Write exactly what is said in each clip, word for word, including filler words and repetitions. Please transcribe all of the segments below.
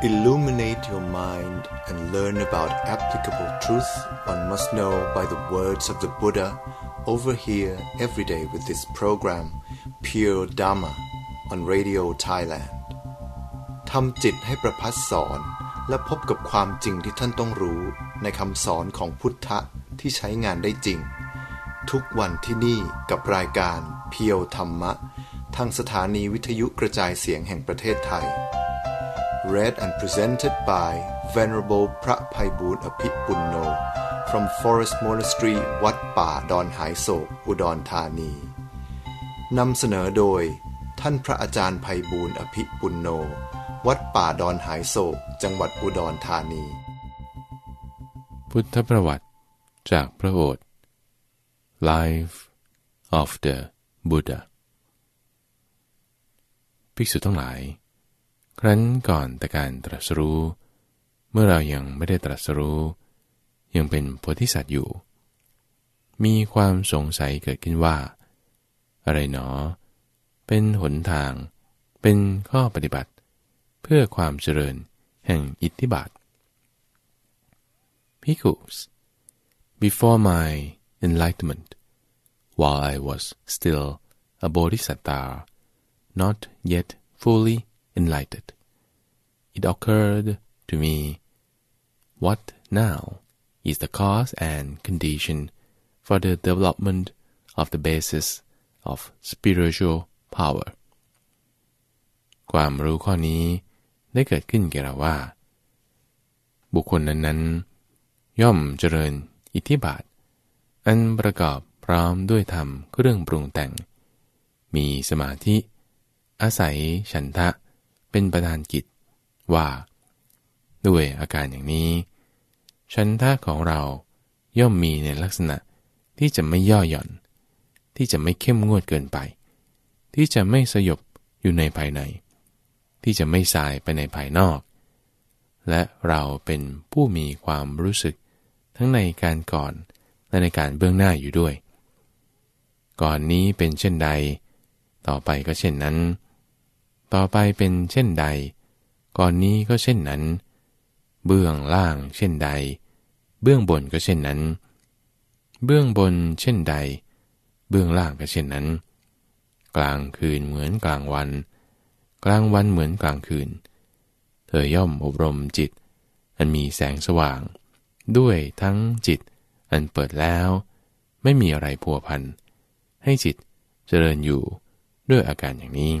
Illuminate your mind and learn about applicable truth one must know by the words of the Buddha over here every day with this program Pure Dhamma on Radio Thailand ทำจิตให้ประพัดสอนและพบกับความจริงที่ท่านต้องรู้ในคำสอนของพุทธะที่ใช้งานได้จริงทุกวันที่นี่กับรายการเพียวธรรมะทางสถานีวิทยุกระจายเสียงแห่งประเทศไทย Read and presented by Venerable พระไพบูลย์อภิปุณโญ from Forest Monastery วัดป่าดอนหายโศกอุดรธานีนำเสนอโดยท่านพระอาจารย์ไพบูลย์อภิปุณโญวัดป่าดอนหายโศกจังหวัดอุดรธานีพุทธประวัติจากพระโอษฐ์ Life of the Buddha ภิกษุทั้งหลายครั้นก่อนแต่การตรัสรู้เมื่อเรายังไม่ได้ตรัสรู้ยังเป็นโพธิสัตว์อยู่มีความสงสัยเกิดขึ้นว่าอะไรหนอเป็นหนทางเป็นข้อปฏิบัติเพื่อความเจริญแห่งอิทธิบาท Bhikkhus, before my enlightenment, while I was still a bodhisatta, not yet fully enlightened, it occurred to me, what now is the cause and condition for the development of the basis of spiritual power? ความรู้ข้อนี้ได้เกิดขึ้นแก่เราว่าบุคคลนั้นๆย่อมเจริญอิทธิบาทอันประกอบพร้อมด้วยธรรมเครื่องปรุงแต่งมีสมาธิอาศัยฉันทะเป็นประธานกิจว่าด้วยอาการอย่างนี้ฉันทะของเราย่อมมีในลักษณะที่จะไม่ย่อหย่อนที่จะไม่เข้มงวดเกินไปที่จะไม่สยบอยู่ในภายในที่จะไม่สายไปในภายนอกและเราเป็นผู้มีความรู้สึกทั้งในการก่อนและในการเบื้องหน้าอยู่ด้วยก่อนนี้เป็นเช่นใดต่อไปก็เช่นนั้นต่อไปเป็นเช่นใดก่อนนี้ก็เช่นนั้นเบื้องล่างเช่นใดเบื้องบนก็เช่นนั้นเบื้องบนเช่นใดเบื้องล่างก็เช่นนั้นกลางคืนเหมือนกลางวันกลางวันเหมือนกลางคืนเธอย่อมอบรมจิตอันมีแสงสว่างด้วยทั้งจิตอันเปิดแล้วไม่มีอะไรพัวพันให้จิตเจริญอยู่ด้วยอาการอย่างนี้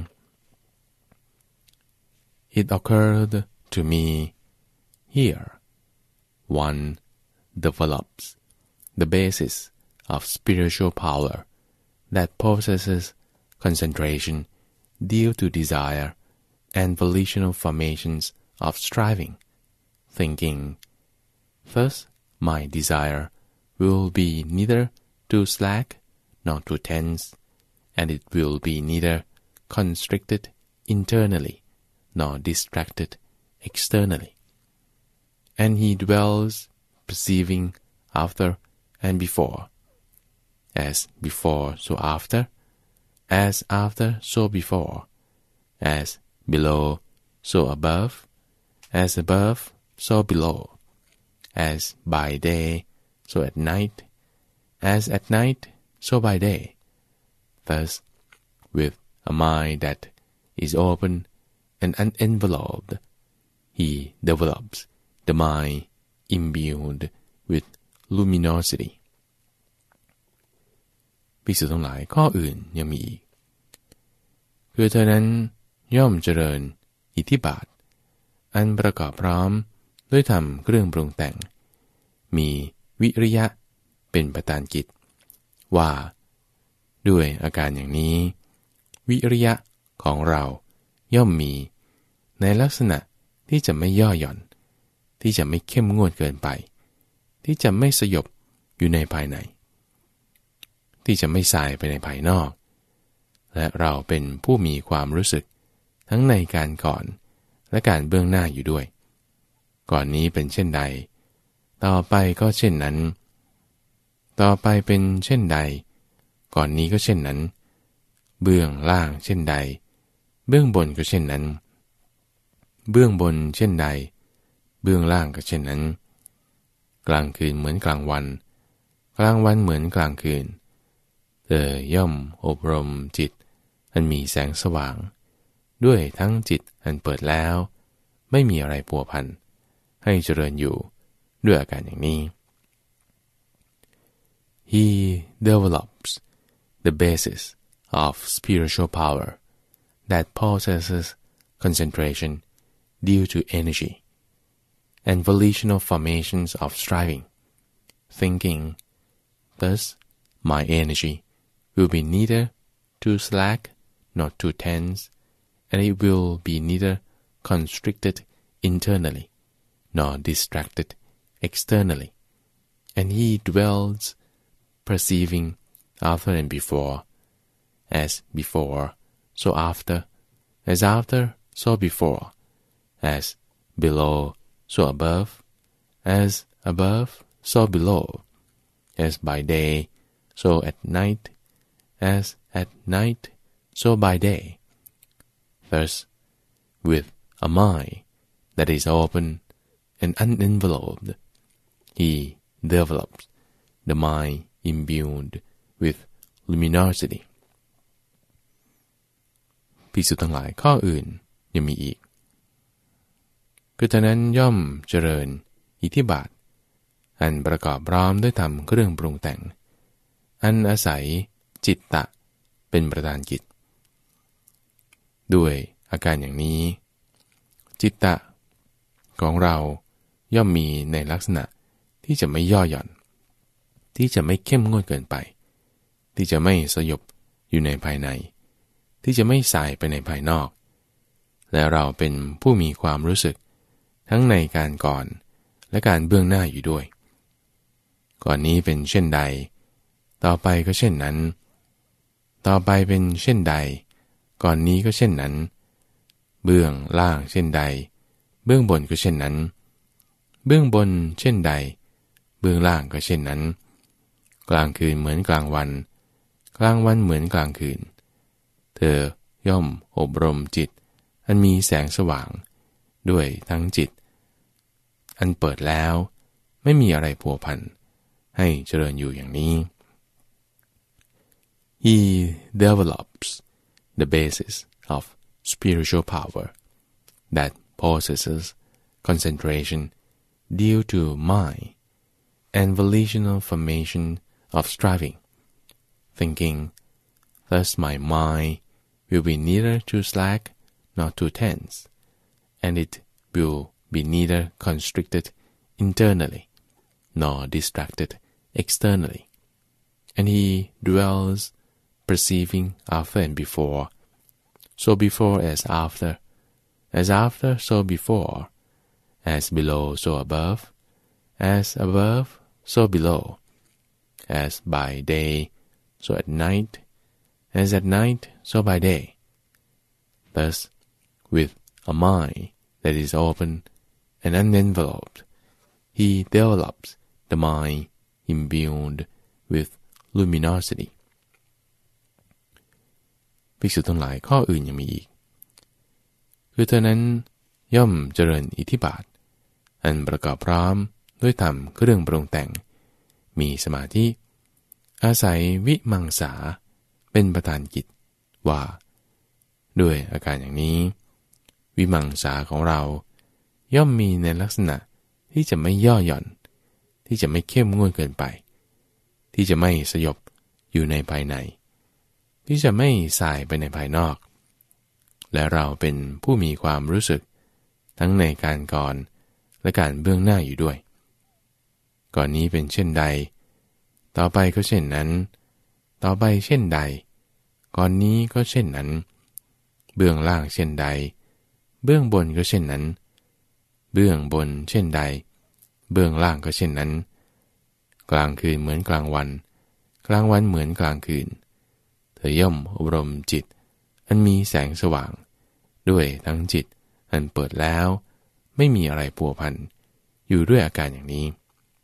It occurred to me here one develops the basis of spiritual power that possesses concentration due to desire and volitional formations of striving, thinking, thus my desire will be neither too slack nor too tense, and it will be neither constricted internally nor distracted externally. And he dwells perceiving after and before, as before so after, as after so before, as below so above, as above so below, as by day so at night, as at night so by day. Thus, with a mind that is open and unenveloped, he develops the mind imbued with luminosity. ภิกษุทั้งหลายข้ออื่นยังมีอีกคือเธอนั้นย่อมเจริญอิทธิบาทอันประกอบพร้อมด้วยธรรมเครื่องปรุงแต่งมีวิริยะเป็นประธานกิจว่าด้วยอาการอย่างนี้วิริยะของเราย่อมมีในลักษณะที่จะไม่ย่อหย่อนที่จะไม่เข้มงวดเกินไปที่จะไม่สยบอยู่ในภายในที่จะไม่สายไปในภายนอกและเราเป็นผู้มีความรู้สึกทั้งในการก่อนและการเบื้องหน้าอยู่ด้วยก่อนนี้เป็นเช่นใดต่อไปก็เช่นนั้นต่อไปเป็นเช่นใดก่อนนี้ก็เช่นนั้นเบื้องล่างเช่นใดเบื้องบนก็เช่นนั้นเบื้องบนเช่นใดเบื้องล่างก็เช่นนั้นกลางคืนเหมือนกลางวันกลางวันเหมือนกลางคืนเธอย่อมอบรมจิตอันมีแสงสว่างด้วยทั้งจิตอันเปิดแล้วไม่มีอะไรพัวพันให้เจริญอยู่ด้วยอาการอย่างนี้ He develops the basis of spiritual power that possesses concentration due to energy and volitional formations of striving, thinking, thus my energy will be neither too slack nor too tense, and it will be neither constricted internally nor distracted externally, and he dwells perceiving after and before, as before, so after, as after, so before, as below, so above, as above, so below, as by day, so at night, as at night, so by day. Thus, with a mind that is open and unenveloped, he develops the mind imbued with luminosity. ภิกษุทั้งหลายข้ออื่นยังมีอีกคือฉะนั้นย่อมเจริญอิทธิบาทอันประกอบพร้อมด้วยธรรมเครื่องปรุงแต่งอันอาศัยจิตตะเป็นประธานกิจด้วยอาการอย่างนี้จิตตะของเราย่อมมีในลักษณะที่จะไม่ย่อหย่อนที่จะไม่เข้มงวดเกินไปที่จะไม่สยบอยู่ในภายในที่จะไม่สายไปในภายนอกและเราเป็นผู้มีความรู้สึกทั้งในการก่อนและการเบื้องหน้าอยู่ด้วยก่อนนี้เป็นเช่นใดต่อไปก็เช่นนั้นต่อไปเป็นเช่นใดก่อนนี้ก็เช่นนั้นเบื้องล่างเช่นใดเบื้องบนก็เช่นนั้นเบื้องบนเช่นใดเบื้องล่างก็เช่นนั้นกลางคืนเหมือนกลางวันกลางวันเหมือนกลางคืนเธอย่อมอบรมจิตอันมีแสงสว่างด้วยทั้งจิตอันเปิดแล้วไม่มีอะไรพัวพันให้เจริญอยู่อย่างนี้ He develops the basis of spiritual power that possesses concentration due to mind and volitional formation of striving, thinking, thus my mind will be neither too slack nor too tense, and it will be neither constricted internally nor distracted externally, and he dwells perceiving after and before, so before as after, as after so before, as below so above, as above so below, as by day so at night, as at night so by day. Thus, with a mind that is open and unenveloped, he develops the mind imbued with luminosity. ภิกษุทั้งหลายข้ออื่นยังมีอีกคือเธอนั้นย่อมเจริญอิทธิบาทอันประกอบพร้อมด้วยธรรมเครื่องปรุงแต่งมีสมาธิอาศัยวิมังสาเป็นประธานกิจว่าด้วยอาการอย่างนี้วิมังสาของเราย่อมมีในลักษณะที่จะไม่ย่อหย่อนที่จะไม่เข้มงวดเกินไปที่จะไม่สยบอยู่ในภายในที่จะไม่สายไปในภายนอกและเราเป็นผู้มีความรู้สึกทั้งในการก่อนและการเบื้องหน้าอยู่ด้วยก่อนนี้เป็นเช่นใดต่อไปก็เช่นนั้นต่อไปเช่นใดก่อนนี้ก็เช่นนั้นเบื้องล่างเช่นใดเบื้องบนก็เช่นนั้นเบื้องบนเช่นใดเบื้องล่างก็เช่นนั้นกลางคืนเหมือนกลางวันกลางวันเหมือนกลางคืนเธอย่อมอบรมจิตอันมีแสงสว่างด้วยทั้งจิตอันเปิดแล้วไม่มีอะไรพัวพันอยู่ด้วยอาการอย่างนี้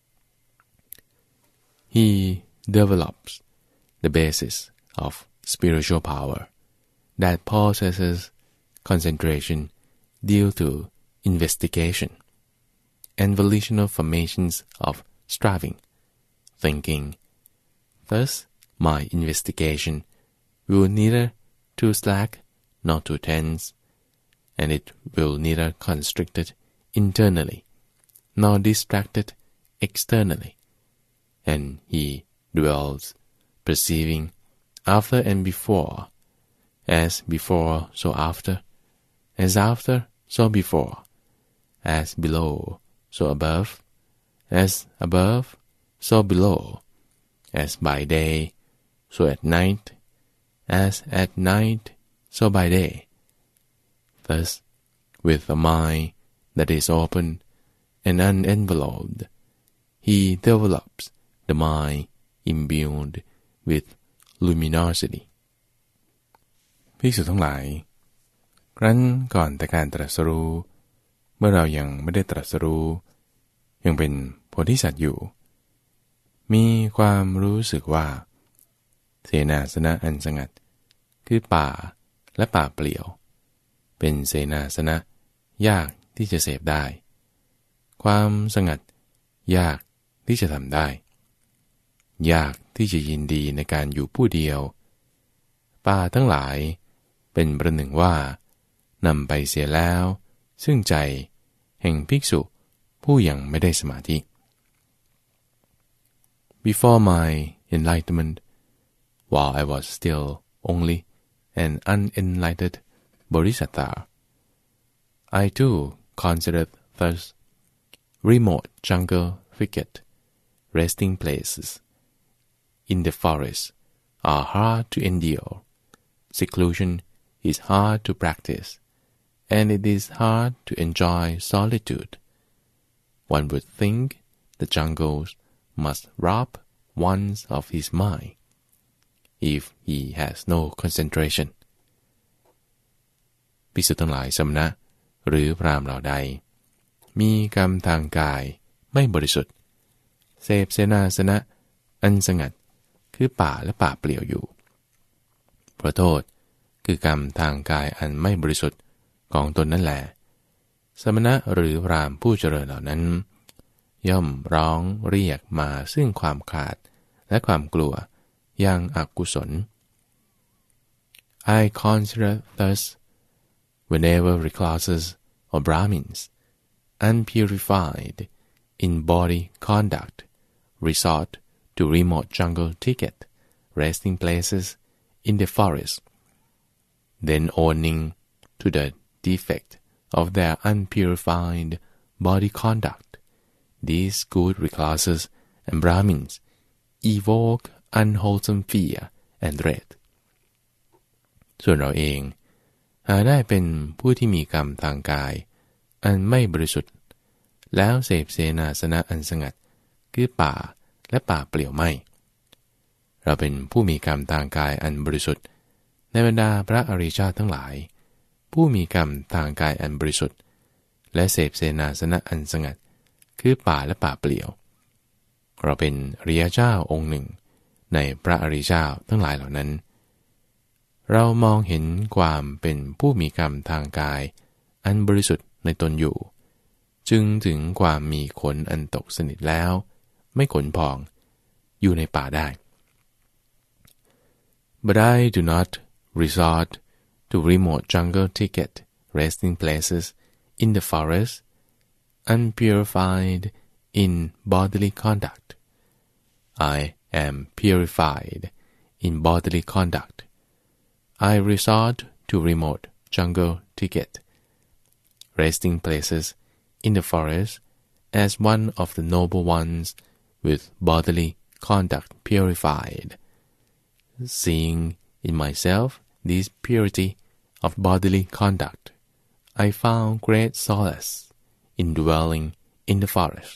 He develops the basis of spiritual power that possesses concentration due to investigation and volitional formations of striving, thinking. Thus, my investigation will neither too slack nor too tense, and it will neither constricted internally nor distracted externally, and he dwells, perceiving after and before, as before so after, as after so before, as below so above, as above so below, as by day so at night, as at night so by day. Thus, with a mind that is open and unenveloped, he develops the mind imbued with luminosity. ภิกษุทั้งหลายครั้นก่อนแต่การตรัสรู้เมื่อเรายังไม่ได้ตรัสรู้ยังเป็นโพธิสัตว์อยู่มีความรู้สึกว่าเสนาสนะอันสงัดคือป่าและป่าเปลี่ยวเป็นเสนาสนะยากที่จะเสพได้ความสงัดยากที่จะทำได้ยากที่จะยินดีในการอยู่ผู้เดียวป่าทั้งหลายเป็นประหนึ่งว่านำไปเสียแล้วซึ่งใจแห่งภิกษุผู้ยังไม่ได้สมาธิ Before my enlightenment, while I was still only an unenlightened bodhisattva, I too considered thus remote jungle thicket resting places in the forest are hard to endure. Seclusion is hard to practice, and it is hard to enjoy solitude. One would think the jungles must rob one of his mind if he has no concentration. ภิกษุทั้งหลายสมณะหรือพราหมณ์เหล่าใดมีกรรมทางกายไม่บริสุทธิ์เสพเสนาสนะอันสงัดคือป่าและป่าเปลี่ยวอยู่เพราะโทษคือกรรมทางกายอันไม่บริสุทธิ์ของตนนั่นแหละสมณะหรือพราหมณ์ผู้เจริญเหล่านั้นย่อมร้องเรียกมาซึ่งความขาดและความกลัวอย่างอกุศล I consider thus whenever recluses or Brahmins unpurified in body conduct resort to remote jungle thicket resting places in the forest, then owning to the defect of their unpurified body conduct, these good recluses and Brahmins evoke unwholesome fear and dread. ส่วนเราเองหาได้เป็นผู้ที่มีกรรมทางกายอันไม่บริสุทธิ์แล้วเสพเสนาสนะอันสงัดคือป่าและป่าเปลี่ยวไม่เราเป็นผู้มีกรรมทางกายอันบริสุทธิ์ในบรรดาพระอริยเจ้าทั้งหลายผู้มีกรรมทางกายอันบริสุทธิ์และเสพเสนาสนะอันสงัดคือป่าและป่าเปลี่ยวเราเป็นอริยเจ้าองค์หนึ่งในพระอริยเจ้าทั้งหลายเหล่านั้นเรามองเห็นความเป็นผู้มีกรรมทางกายอันบริสุทธิ์ในตนอยู่จึงถึงความมีขนอันตกสนิทแล้วไม่ขนพองอยู่ในป่าได้ But I do not resort to remote jungle thicket resting places in the forest unpurified in bodily conduct. I am purified in bodily conduct. I resort to remote jungle thicket resting places in the forest as one of the noble ones with bodily conduct purified. Seeing in myself this purity of bodily conduct, I found great solace in dwelling in the forest.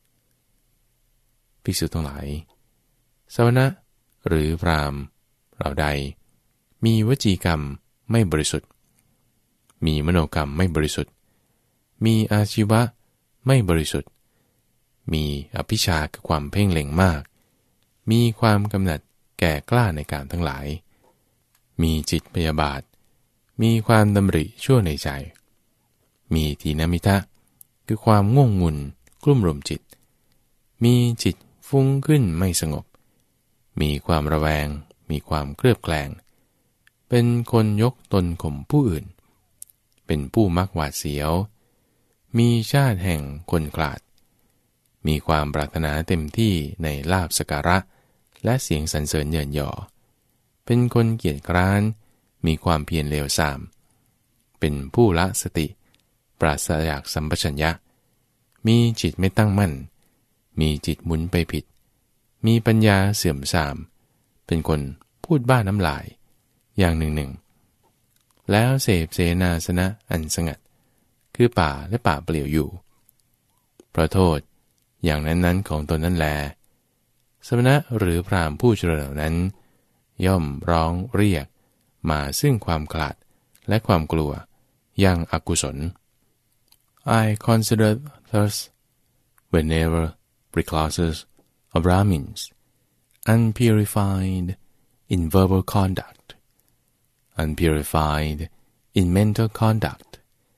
ภิกษุทั้งหลายสมณะหรือพราหมณ์เหล่าใดมีวจีกรรมไม่บริสุทธิ์มีมโนกรรมไม่บริสุทธิ์มีอาชีวะไม่บริสุทธิ์มีอภิชฌาคือความเพ่งเล็งมากมีความกำหนัดแก่กล้าในการทั้งหลายมีจิตพยาบาทมีความดำริชั่วในใจมีทีนมิทะคือความง่วงงุนกลุ่มรุมจิตมีจิตฟุ้งขึ้นไม่สงบมีความระแวงมีความเคลือบแคลงเป็นคนยกตนข่มผู้อื่นเป็นผู้มักหวาดเสียวมีชาติแห่งคนกลาดมีความปรารถนาเต็มที่ในลาภสักการะและเสียงสรรเสริญเยินยอเป็นคนเกียจคร้านมีความเพียรเลวทรามเป็นผู้ละสติปราศจากสัมปชัญญะมีจิตไม่ตั้งมั่นมีจิตหมุนไปผิดมีปัญญาเสื่อมทรามเป็นคนพูดบ้าน้ำลายอย่างหนึ่งหนึ่งแล้วเสพเสนาสนะอันสงัดคือป่าและป่าเปลี่ยวอยู่เพราะโทษอย่างนั้นๆของตนนั่นแลสมณะหรือพราหมณ์ผู้เจริญเหล่านั้นย่อมร้องเรียกมาซึ่งความขลาดและความกลัวอย่างอกุศล I consider thus whenever preclasses of Brahmins unpurified in verbal conduct, unpurified in mental conduct,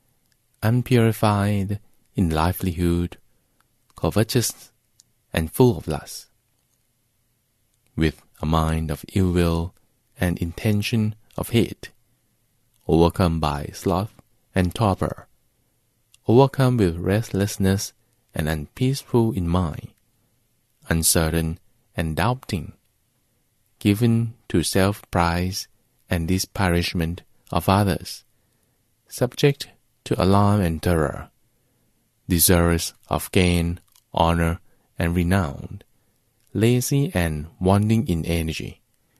unpurified in livelihood, covetous and full of lust, with a mind of ill will and intention of hate, overcome by sloth and torpor, overcome with restlessness and unpeaceful in mind, uncertain and doubting, given to self-praise and disparagement of others, subject to alarm and terror, desirous of gain, honor, and renown, lazy and wanting in energy,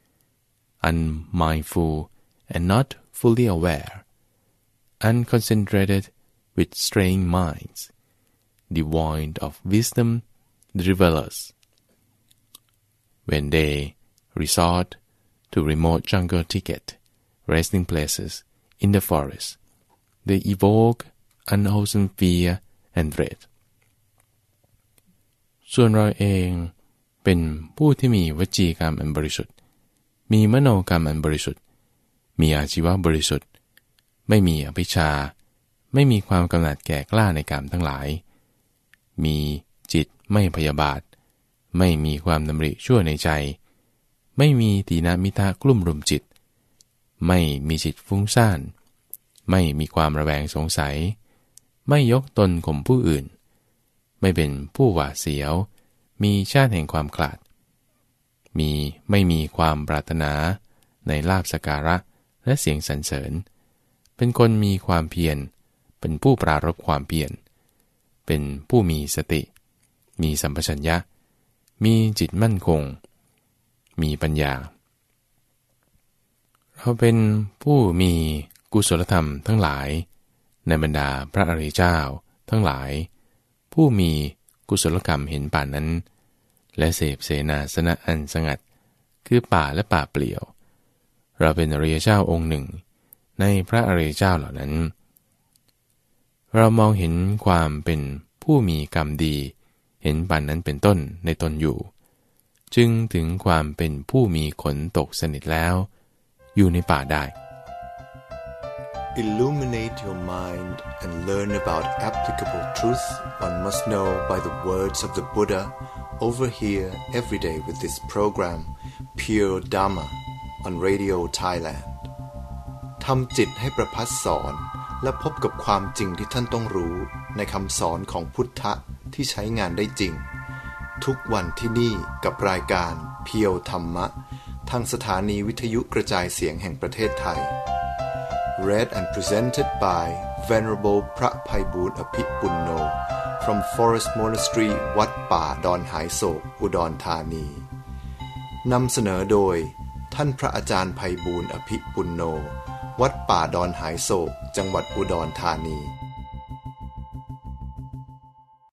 unmindful and not fully aware, unconcentrated with straying minds, devoid of wisdom, drivelers. When they resort to remote jungle thicket resting places in the forest, they evoke unwholesome fear and dread. ส่วนเราเองเป็นผู้ที่มีวจีกรรมอันบริสุทธิ์มีมโนกรรมอันบริสุทธิ์มีอาชีวะบริสุทธิ์ไม่มีอภิชาไม่มีความกำหนัดแก่กล้าในกรรมทั้งหลายมีจิตไม่พยาบาทไม่มีความดำริชั่วในใจไม่มีตีนามิทะกลุ่มรุมจิตไม่มีจิตฟุ้งซ่านไม่มีความระแวงสงสัยไม่ยกตนข่มผู้อื่นไม่เป็นผู้หวาดเสียวมีชาติแห่งความขลาดมีไม่มีความปรารถนาในลาภสักการะและเสียงสรรเสริญเป็นคนมีความเพียรเป็นผู้ปรารภความเพียรเป็นผู้มีสติมีสัมปชัญญะมีจิตมั่นคงมีปัญญาเราเป็นผู้มีกุศลธรรมทั้งหลายในบรรดาพระอริยเจ้าทั้งหลายผู้มีกุศลกรรมเห็นป่านนั้นและเสพเสนาสนะอันสงัดคือป่าและป่าเปลี่ยวเราเป็นอริยเจ้าองค์หนึ่งในพระอริยเจ้าเหล่านั้นเรามองเห็นความเป็นผู้มีกรรมดีเห็นป่านนั้นเป็นต้นในตนอยู่จึงถึงความเป็นผู้มีขนตกสนิทแล้วอยู่ในป่าได้ Illuminate your mind and learn about applicable truth one must know by the words of the Buddha over here every day with this program Pure Dhamma on Radio Thailand ทำจิตให้ประพัสสอนและพบกับความจริงที่ท่านต้องรู้ในคำสอนของพุทธะที่ใช้งานได้จริงทุกวันที่นี่กับรายการเพียวธรรมะทางสถานีวิทยุกระจายเสียงแห่งประเทศไทย Read and presented by Venerable พระไพบูลย์อภิปุณโญ from Forest Monastery วัดป่าดอนหายโศกอุดรธานีนำเสนอโดยท่านพระอาจารย์ไพบูลย์อภิปุณโญวัดป่าดอนหายโศกจังหวัดอุดรธานี